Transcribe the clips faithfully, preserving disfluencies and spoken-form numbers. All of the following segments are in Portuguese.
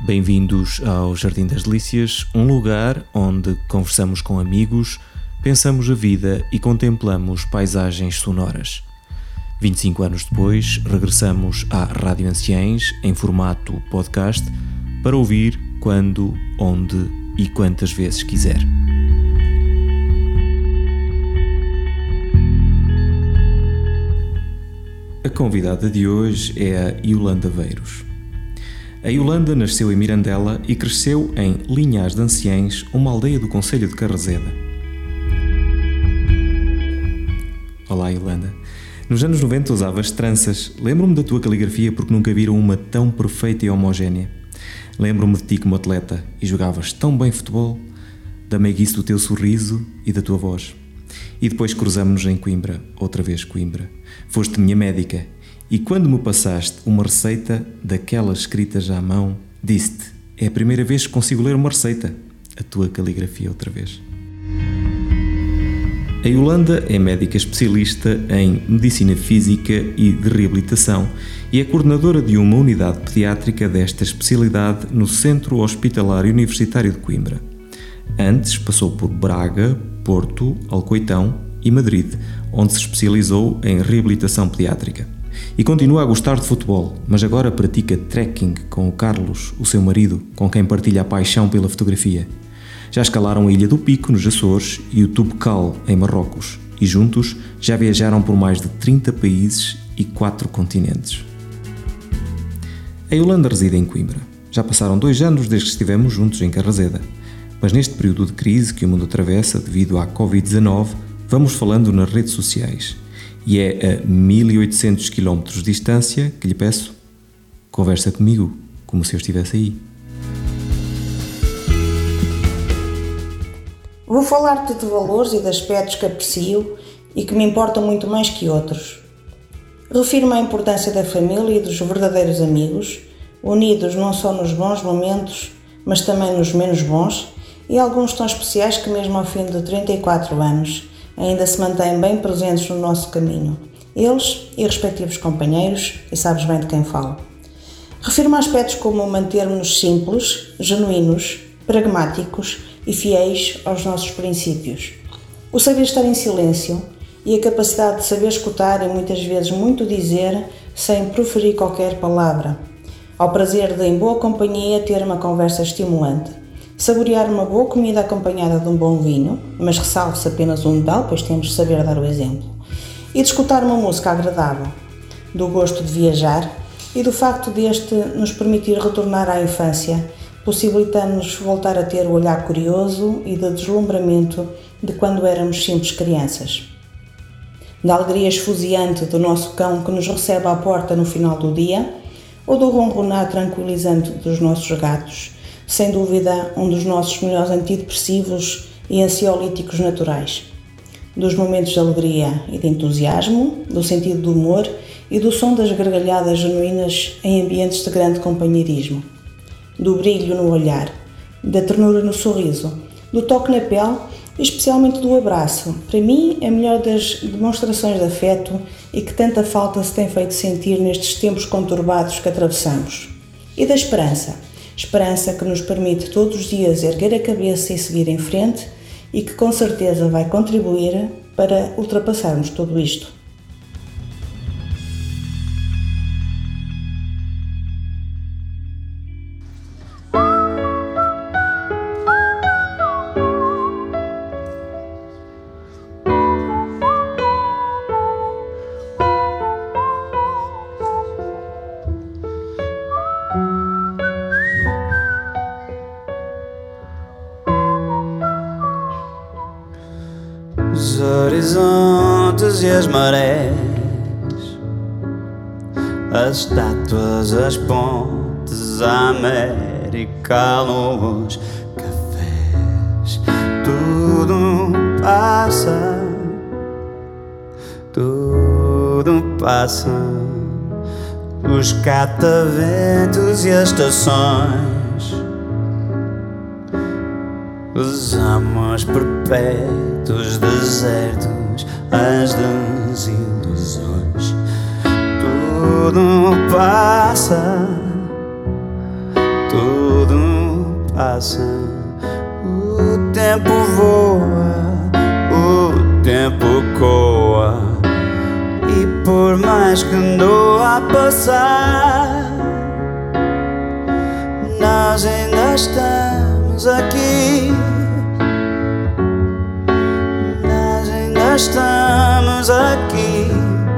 Bem-vindos ao Jardim das Delícias, um lugar onde conversamos com amigos, pensamos a vida e contemplamos paisagens sonoras. vinte e cinco anos depois, regressamos à Rádio Anciães em formato podcast para ouvir quando, onde e quantas vezes quiser. A convidada de hoje é a Yolanda Veiros. A Yolanda nasceu em Mirandela e cresceu em Linhas de Anciães, uma aldeia do concelho de Carrazeda. Olá, Yolanda. Nos anos noventa usavas tranças. Lembro-me da tua caligrafia porque nunca viram uma tão perfeita e homogénea. Lembro-me de ti como atleta e jogavas tão bem futebol, da meiguice do teu sorriso e da tua voz. E depois cruzamos-nos em Coimbra, outra vez Coimbra. Foste minha médica e quando me passaste uma receita daquelas escritas à mão, disse-te, é a primeira vez que consigo ler uma receita. A tua caligrafia outra vez. A Yolanda é médica especialista em Medicina Física e de Reabilitação e é coordenadora de uma unidade pediátrica desta especialidade no Centro Hospitalar Universitário de Coimbra. Antes passou por Braga, Porto, Alcoitão e Madrid, onde se especializou em reabilitação pediátrica. E continua a gostar de futebol, mas agora pratica trekking com o Carlos, o seu marido, com quem partilha a paixão pela fotografia. Já escalaram a Ilha do Pico, nos Açores, e o Toubkal, em Marrocos, e juntos já viajaram por mais de trinta países e quatro continentes. A Yolanda reside em Coimbra. Já passaram dois anos desde que estivemos juntos em Carrazeda, mas neste período de crise que o mundo atravessa devido à covid dezanove, vamos falando nas redes sociais. E é a mil e oitocentos quilómetros de distância que lhe peço, conversa comigo, como se eu estivesse aí. Vou falar-te de valores e de aspectos que aprecio e que me importam muito mais que outros. Refiro-me à importância da família e dos verdadeiros amigos, unidos não só nos bons momentos, mas também nos menos bons, e alguns tão especiais que mesmo ao fim de trinta e quatro anos ainda se mantêm bem presentes no nosso caminho, eles e respectivos companheiros, e sabes bem de quem falo. Refiro-me a aspectos como mantermos-nos simples, genuínos, pragmáticos e fiéis aos nossos princípios. O saber estar em silêncio e a capacidade de saber escutar e muitas vezes muito dizer sem proferir qualquer palavra. Ao prazer de, em boa companhia, ter uma conversa estimulante. Saborear uma boa comida acompanhada de um bom vinho, mas ressalve-se apenas um tal, pois temos de saber dar o exemplo. E de escutar uma música agradável. Do gosto de viajar e do facto deste nos permitir retornar à infância, possibilitando-nos voltar a ter o olhar curioso e de deslumbramento de quando éramos simples crianças. Da alegria esfuziante do nosso cão que nos recebe à porta no final do dia, ou do ronronar tranquilizante dos nossos gatos, sem dúvida um dos nossos melhores antidepressivos e ansiolíticos naturais. Dos momentos de alegria e de entusiasmo, do sentido do humor e do som das gargalhadas genuínas em ambientes de grande companheirismo. Do brilho no olhar, da ternura no sorriso, do toque na pele e especialmente do abraço. Para mim, a melhor das demonstrações de afeto e que tanta falta se tem feito sentir nestes tempos conturbados que atravessamos. E da esperança. Esperança que nos permite todos os dias erguer a cabeça e seguir em frente e que com certeza vai contribuir para ultrapassarmos tudo isto. Os horizontes e as marés, as estátuas, as pontes, a América, a luz, cafés, tudo passa, tudo passa. Os cataventos e as estações, os amores perpétuos, desertos, as desilusões. Tudo passa, tudo passa, o tempo voa, o tempo coa, e por mais que andou a passar, nós ainda estamos aqui. Nós ainda estamos aqui.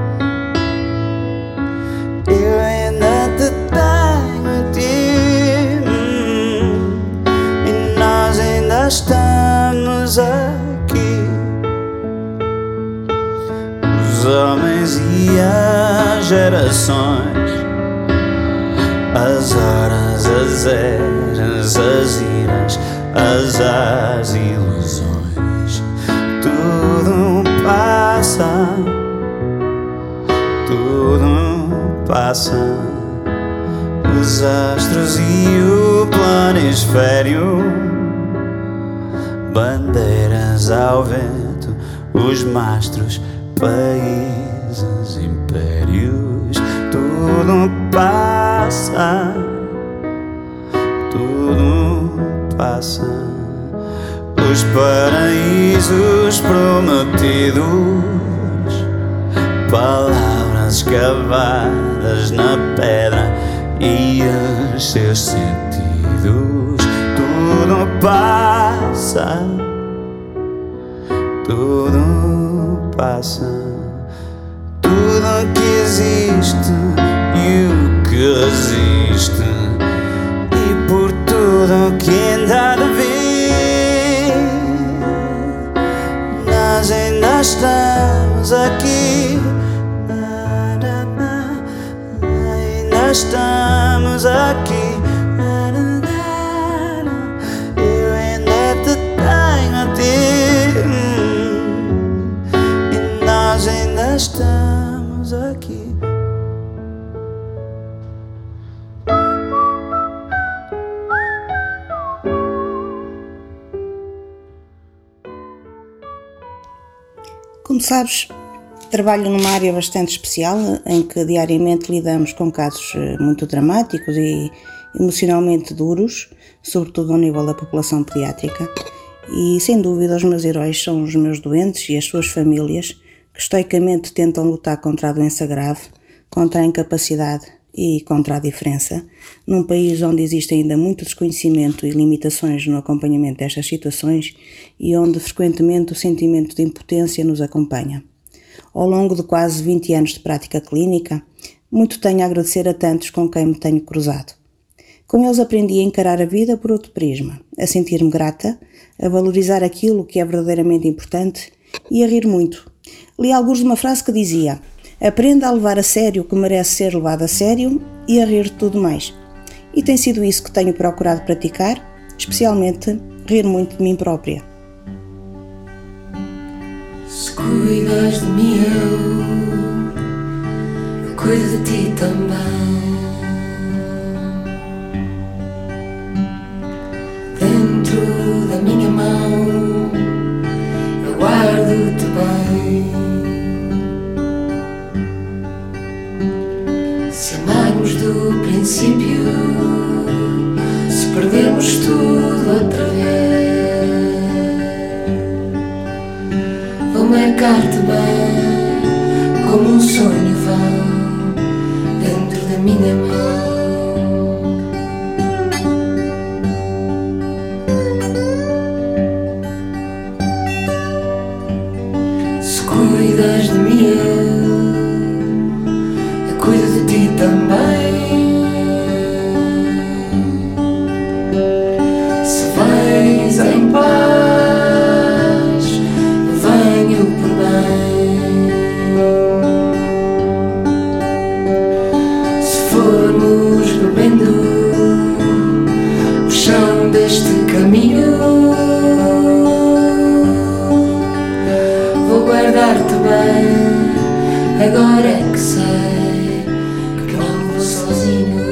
Eu ainda te tenho a ti, hum, e nós ainda estamos aqui. Os homens e as gerações, as horas, as eras, as iras, as as ilusões, tudo passa, tudo passa. Os astros e o planisfério, bandeiras ao vento, os mastros, países, impérios, tudo passa, tudo passa. Os paraísos prometidos, palavras escavadas na pedra e os seus sentidos, tudo passa, tudo passa. Tudo que existe e o que resiste, e por tudo que ainda há de vir, nós ainda estamos aqui. Ainda estamos aqui. Eu ainda te tenho a ti, e nós ainda estamos aqui. Como sabes, trabalho numa área bastante especial em que diariamente lidamos com casos muito dramáticos e emocionalmente duros, sobretudo ao nível da população pediátrica, e sem dúvida os meus heróis são os meus doentes e as suas famílias que estoicamente tentam lutar contra a doença grave, contra a incapacidade e contra a diferença, num país onde existe ainda muito desconhecimento e limitações no acompanhamento destas situações e onde frequentemente o sentimento de impotência nos acompanha. Ao longo de quase vinte anos de prática clínica, muito tenho a agradecer a tantos com quem me tenho cruzado. Com eles aprendi a encarar a vida por outro prisma, a sentir-me grata, a valorizar aquilo que é verdadeiramente importante e a rir muito. Li alguns de uma frase que dizia: aprenda a levar a sério o que merece ser levado a sério e a rir de tudo mais. E tem sido isso que tenho procurado praticar, especialmente rir muito de mim própria. Se cuidas de mim, eu, eu cuido de ti também. Dentro da minha mão, eu guardo-te bem. Se amarmos do princípio, se perdermos tudo outra vez, vou marcar-te bem, como um sonho vão, dentro da minha mão. Se cuidas de mim, eu cuido de ti também. Se vais em paz, eu venho por bem. Se formos bebendo o chão deste caminho, vou guardar-te bem, agora é que sei que não vou sozinho.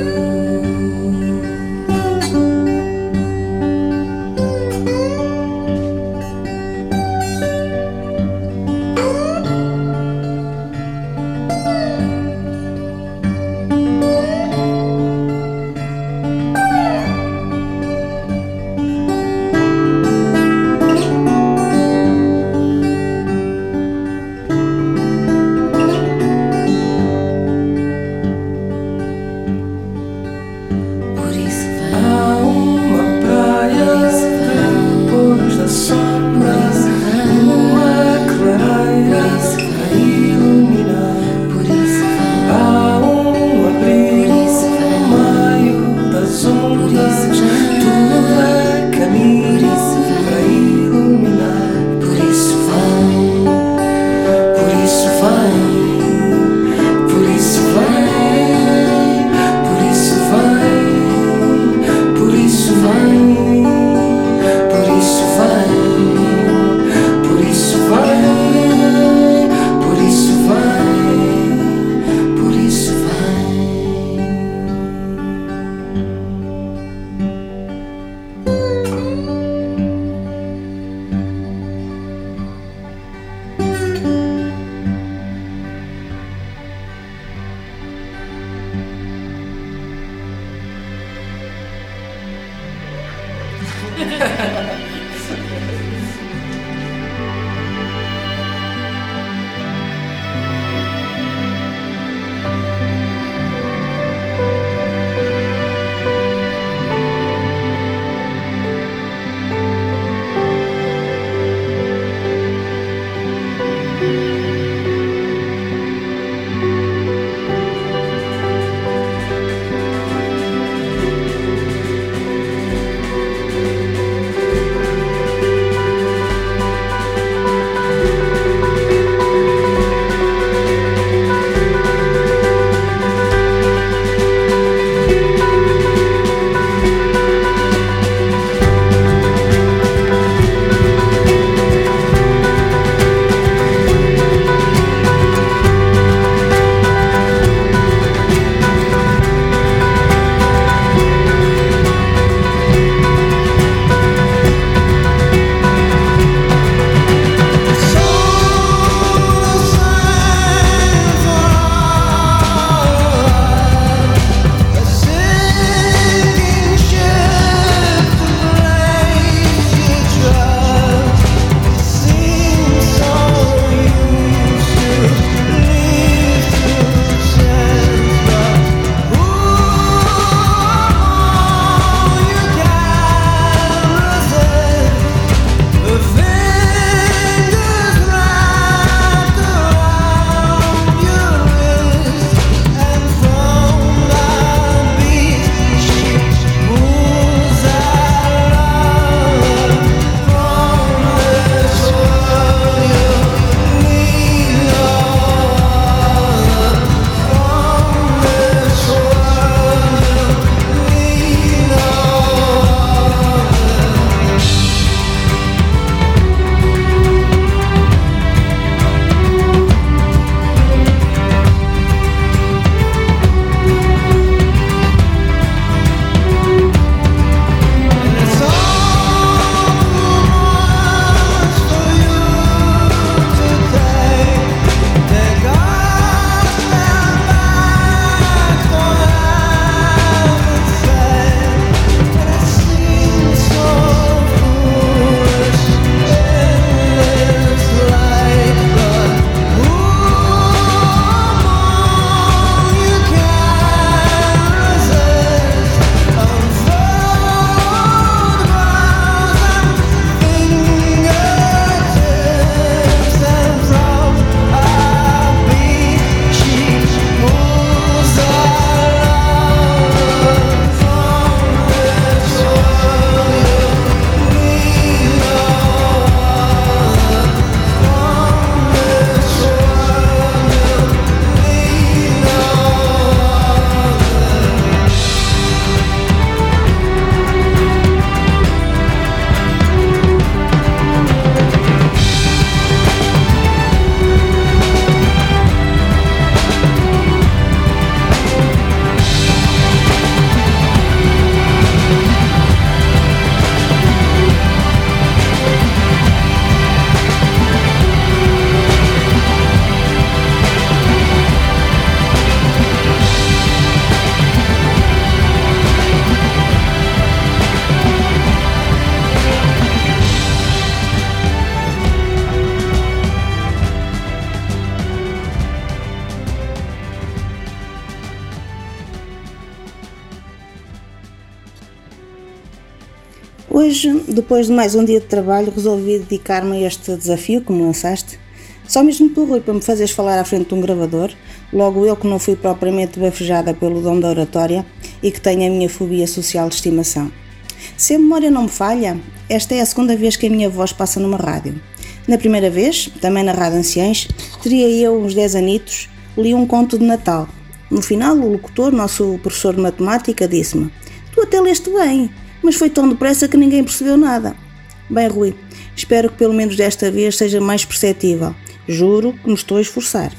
Hoje, depois de mais um dia de trabalho, resolvi dedicar-me a este desafio que me lançaste. Só mesmo tu, Rui, para me fazeres falar à frente de um gravador, logo eu que não fui propriamente bafejada pelo dom da oratória e que tenho a minha fobia social de estimação. Se a memória não me falha, esta é a segunda vez que a minha voz passa numa rádio. Na primeira vez, também na Rádio Anciães, teria eu uns dez anitos, li um conto de Natal. No final, o locutor, nosso professor de matemática, disse-me: "Tu até leste bem, mas foi tão depressa que ninguém percebeu nada." Bem, Rui, espero que pelo menos desta vez seja mais perceptível. Juro que me estou a esforçar.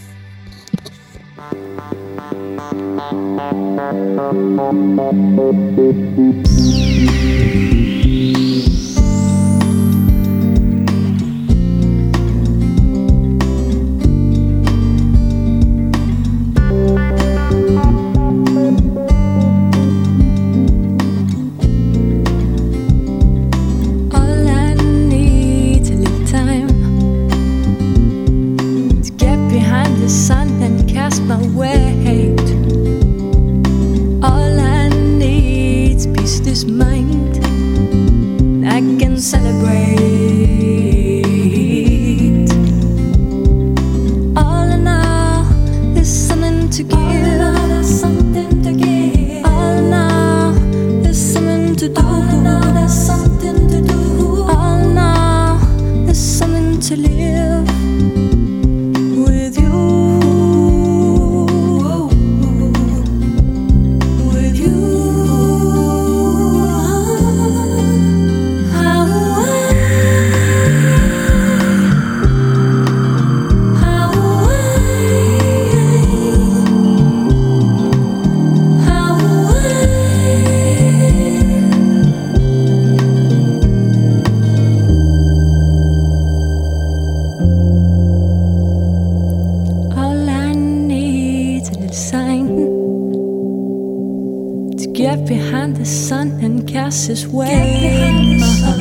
His way.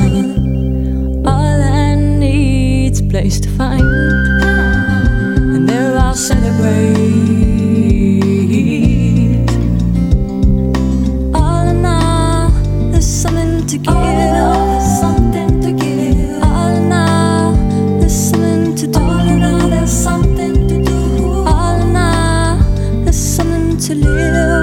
All I need's a place to find, and there I'll celebrate. All in all, there's something to give. Something to give. All in all, there's something to do. All in all, there's something to do. All in all, there's something to live.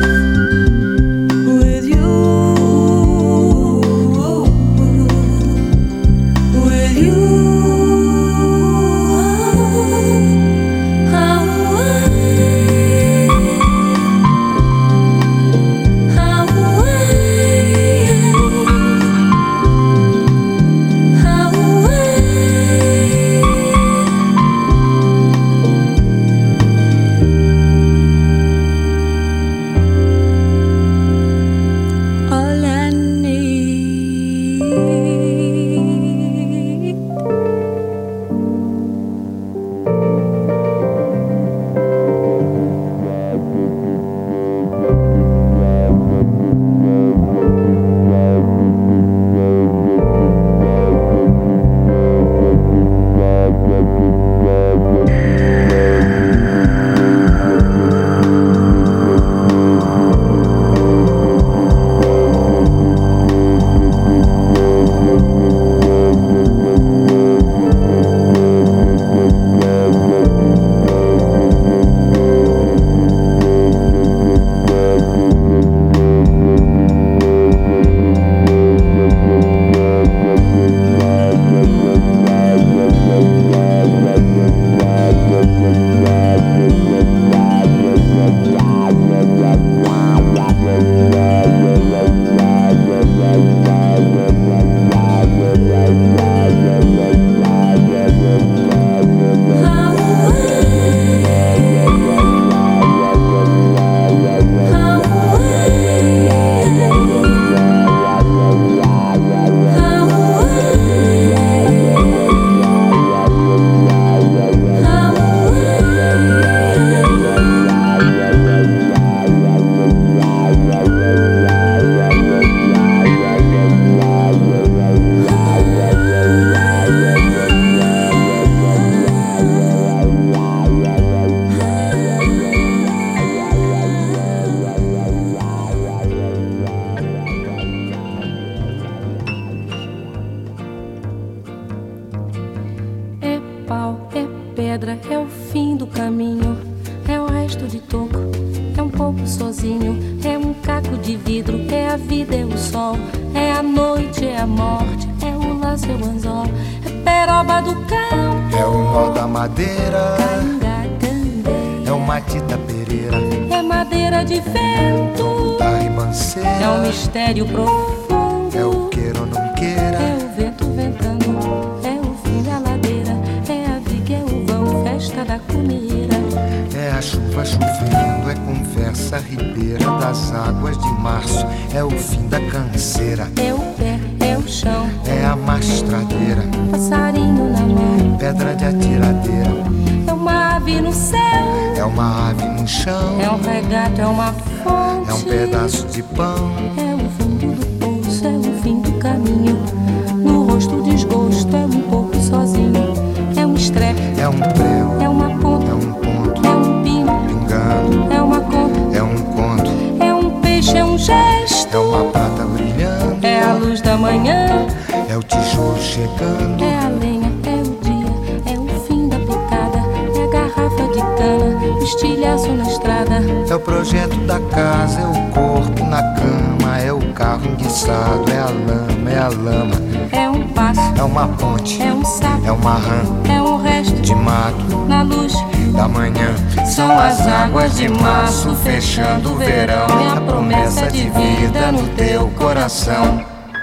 pedra, é o fim do caminho, é o resto de toco, é um pouco sozinho, é um caco de vidro, é a vida, é o sol, é a noite, é a morte, é o laço, é o anzol, é peroba do campo, é o nó da madeira, canga, candei, é o matita pereira, é madeira de vento, da ribanceira, é um mistério profundo, é o queira ou não queira, é o vento ventando, é o fim da ladeira, é a viga, é o vão, festa da cuneira, é a chuva chovendo, é conversa ribeira das águas de março, é o fim da canseira, é o pé, é o chão, é a mastradeira, passarinho na mão, pedra de atiradeira, é uma ave no céu, é uma ave no chão, é um regato, é uma fonte, é um pedaço de pão, é o fundo do poço, é o fim do caminho, no rosto desgosto, é um pouco sozinho, é um estrepe, é um prego, é uma ponta, é um ponto, é um pino, pingando, é uma conta, é um conto, é um peixe, é um gesto, é uma prata brilhando, é a luz da manhã, é o tijolo chegando, é a lenha, é o dia, é o fim da picada, é a garrafa de cana, o estilhaço na estrada, é o projeto da casa, é o corpo na cama, é o carro enguiçado, é a lama, é a lama, é um passo, é uma ponte, é um sapo, é uma rã é um resto de mato na luz da manhã, são as águas de março fechando o verão, é a promessa de vida no teu coração.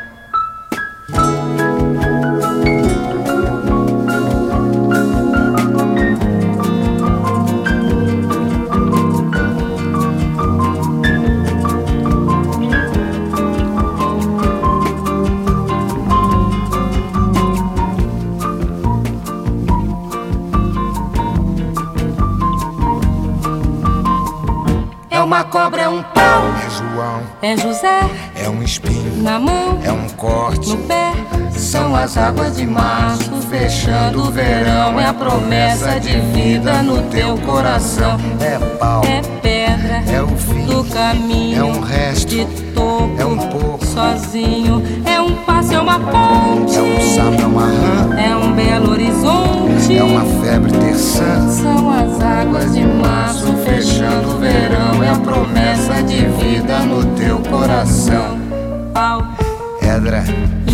Uma cobra, é um pau, é João, é José, é um espinho, na mão, é um corte, no pé, são as águas de março fechando o verão, é a promessa de vida no teu coração, é pau, é pedra, é o fim do caminho, é um resto, de toco, é um pouco, sozinho, é um passo, é uma ponte, é um sapo, é uma rã, é um belo horizonte, é uma febre terçã, são as águas de março fechando o verão, é a promessa de vida no teu coração. Pau, edra,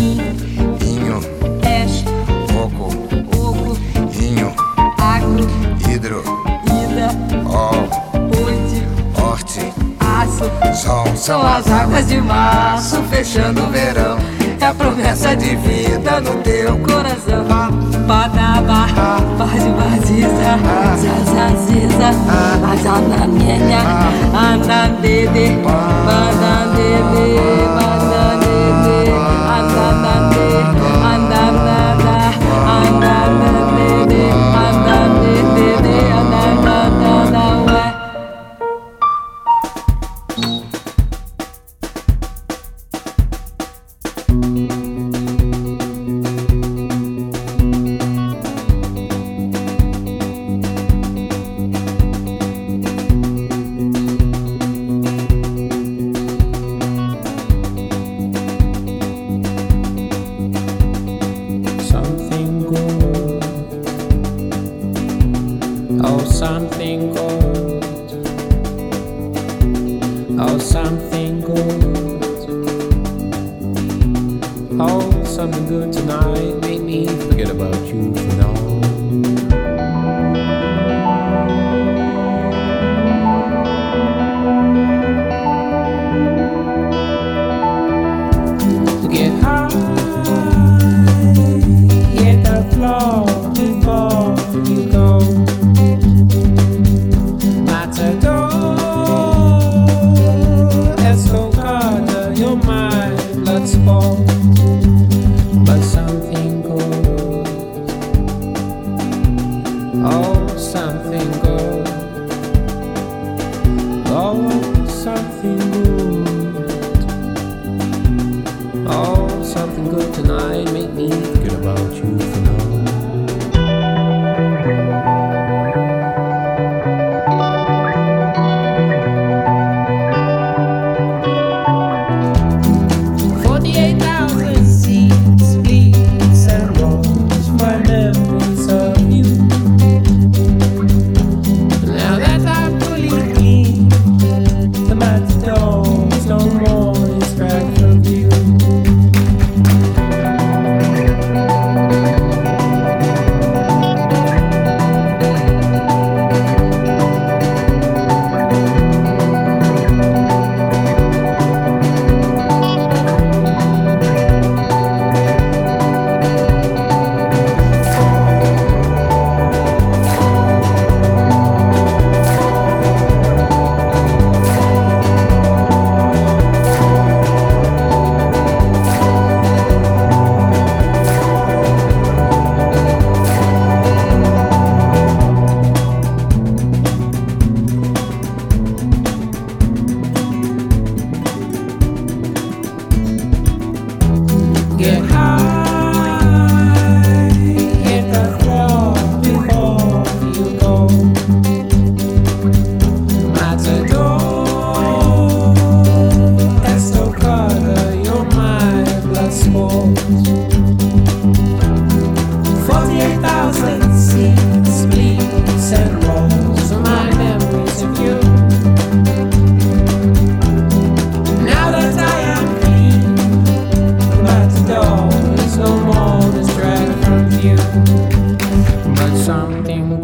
inho, peixe, coco, oco, inho, agro, hidro, ida, ol, ponte, horte, aço, sol, são as águas de março fechando o verão, é a promessa de vida no teu coração. Badaba, bade badiza, zazaziza, azananenha, anandede, bandandede, bandandede, andanande, andanada, andanandede, andandede, andandada, ué. Seeds and rose for memories of you.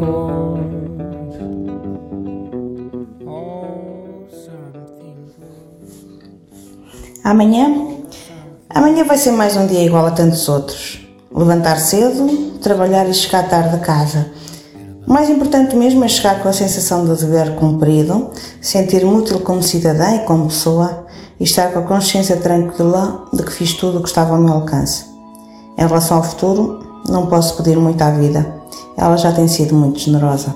Amanhã? Amanhã vai ser mais um dia igual a tantos outros. Levantar cedo, trabalhar e chegar tarde a casa. O mais importante mesmo é chegar com a sensação de dever cumprido, sentir-me útil como cidadã e como pessoa e estar com a consciência tranquila de que fiz tudo o que estava ao meu alcance. Em relação ao futuro, não posso pedir muito à vida. Ela já tem sido muito generosa.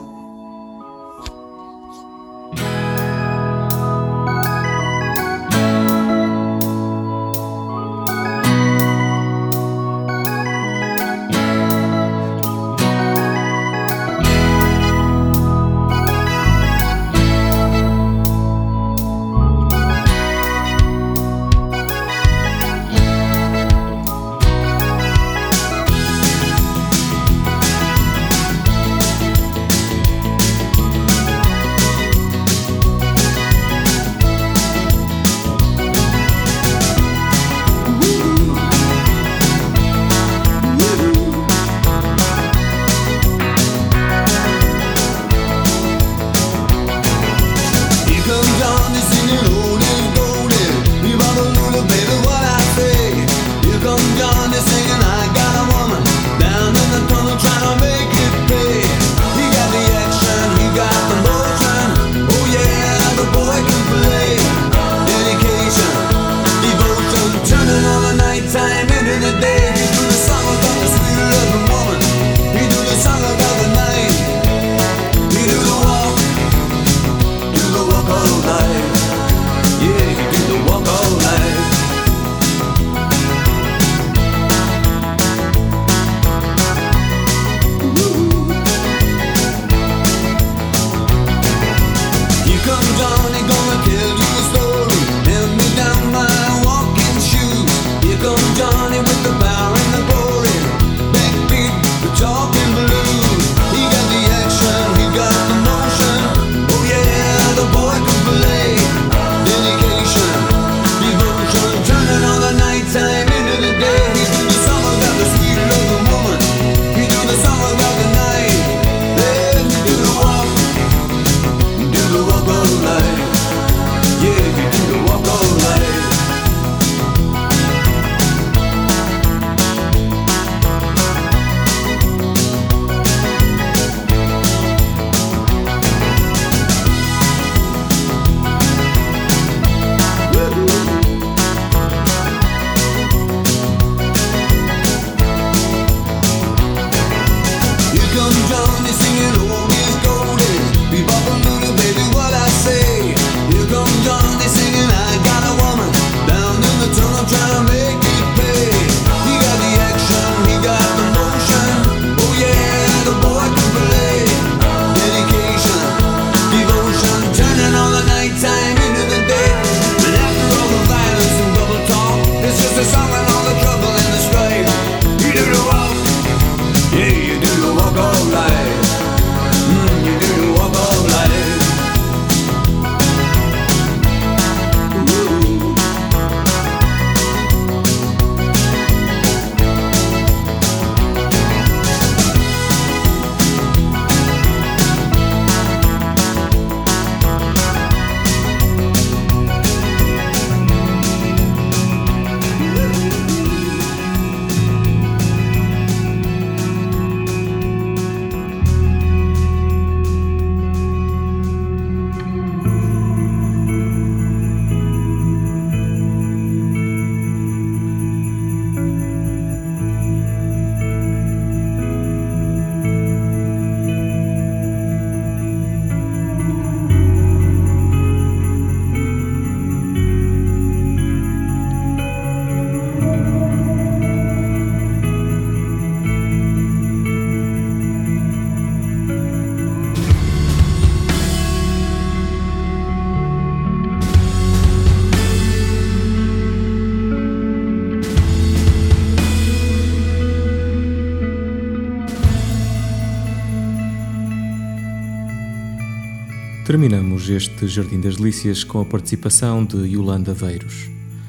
Terminamos este Jardim das Delícias com a participação de Yolanda Aveiros.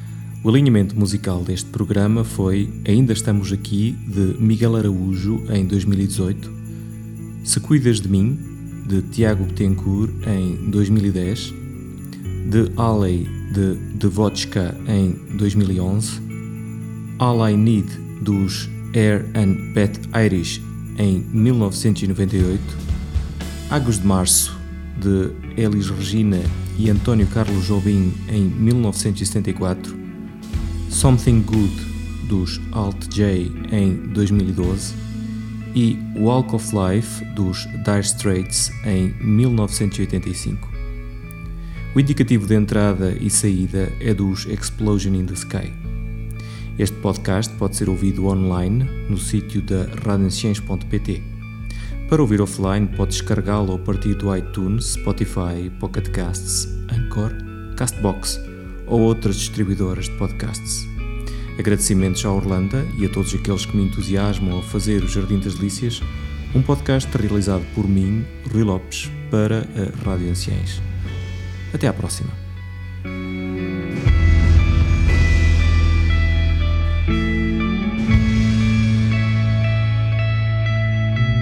O alinhamento musical deste programa foi Ainda Estamos Aqui, de Miguel Araújo, em dois mil e dezoito, Se Cuidas de Mim, de Tiago Betancourt, em dois mil e dez, The Alley, de Devotchka, em dois mil e onze, All I Need, dos Air and Pet Irish, em mil novecentos e noventa e oito, Águas de Março, de Elis Regina e António Carlos Jobim, em mil novecentos e setenta e quatro, Something Good, dos Alt J, em dois mil e doze, e Walk of Life, dos Dire Straits, em mil novecentos e oitenta e cinco. O indicativo de entrada e saída é dos Explosion in the Sky. Este podcast pode ser ouvido online no sítio da radiosciens ponto pt. Para ouvir offline, pode descarregá-lo a partir do iTunes, Spotify, Pocket Casts, Anchor, Castbox ou outras distribuidoras de podcasts. Agradecimentos à Orlando e a todos aqueles que me entusiasmam a fazer o Jardim das Delícias, um podcast realizado por mim, Rui Lopes, para a Rádio Anciães. Até à próxima.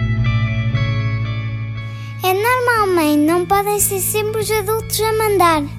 É normal, mãe, não podem ser sempre os adultos a mandar.